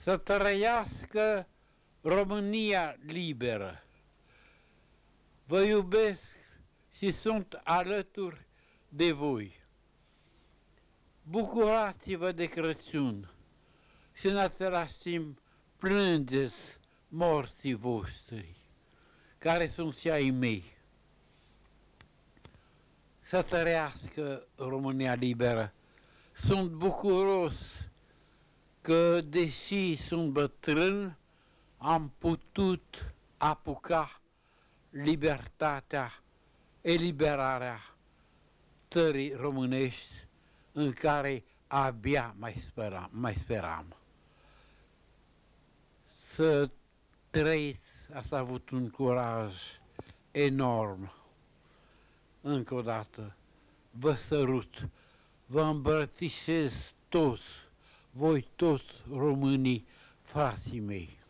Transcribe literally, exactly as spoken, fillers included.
Să trăiască România liberă. Vă iubesc și sunt alături de voi. Bucurați-vă de Crăciun și în același timp plângeți morții voștri, care sunt și ai mei. Să trăiască România liberă. Sunt bucuros că, deși sunt bătrân, am putut apuca libertatea, eliberarea țării românești în care abia mai speram. Mai speram. Să trăiți, ați avut un curaj enorm. Încă o dată, vă sărut, vă îmbrățișez toți, voi toți românii, frații mei.